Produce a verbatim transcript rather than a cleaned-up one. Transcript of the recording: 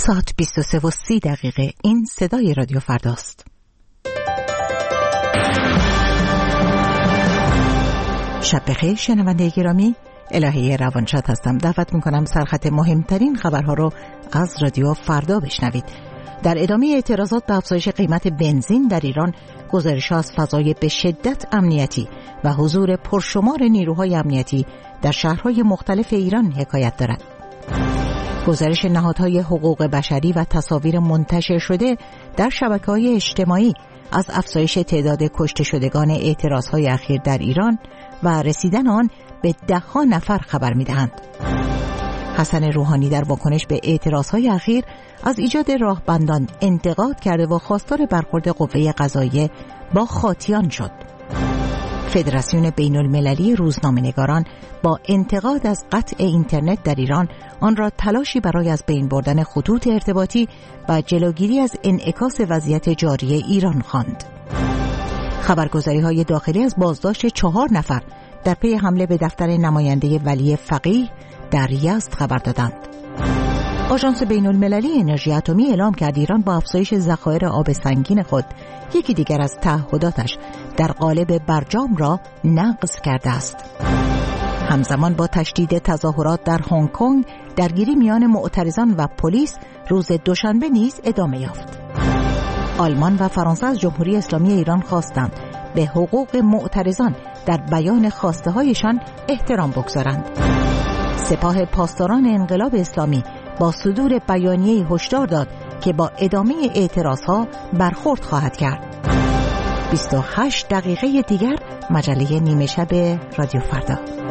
ساعت بیست و سه و سی دقیقه. این صدای رادیو فرداست. شب بخیر شنونده گرامی، الهه روانشاد هستم. دعوت میکنم سرخط مهمترین خبرها رو از رادیو فردا بشنوید. در ادامه اعتراضات به افزایش قیمت بنزین در ایران، گزارش‌ها از فضای به شدت امنیتی و حضور پرشمار نیروهای امنیتی در شهرهای مختلف ایران حکایت دارد. گزارش نهادهای حقوق بشری و تصاویر منتشر شده در شبکه‌های اجتماعی از افزایش تعداد کشته شدگان اعتراضهای اخیر در ایران و رسیدن آن به ده‌ها نفر خبر می‌دهند. حسن روحانی در واکنش به اعتراضهای اخیر از ایجاد راهبندان انتقاد کرده و خواستار برخورد قوه قضاییه با خاطیان شد. فدراسیون بین المللی روزنامه‌نگاران با انتقاد از قطع اینترنت در ایران آن را تلاشی برای از بین بردن خطوط ارتباطی و جلوگیری از انعکاس وضعیت جاری ایران خواند. خبرگزاری‌های داخلی از بازداشت چهار نفر در پی حمله به دفتر نماینده ولی فقیه در یزد خبر دادند. آژانس بین المللی انرژی اتمی اعلام کرد ایران با افزایش ذخایر آب سنگین خود یکی دیگر از تعهداتش در قالب برجام را نقض کرده است. همزمان با تشدید تظاهرات در هنگ کنگ، درگیری میان معترضان و پلیس روز دوشنبه نیز ادامه یافت. آلمان و فرانسه از جمهوری اسلامی ایران خواستند به حقوق معترضان در بیان خواسته‌هایشان احترام بگذارند. سپاه پاسداران انقلاب اسلامی با صدور بیانیه‌ای هشدار داد که با ادامه اعتراضها برخورد خواهد کرد. بیست و هشت دقیقه دیگر مجله نیمه شب رادیو فردا.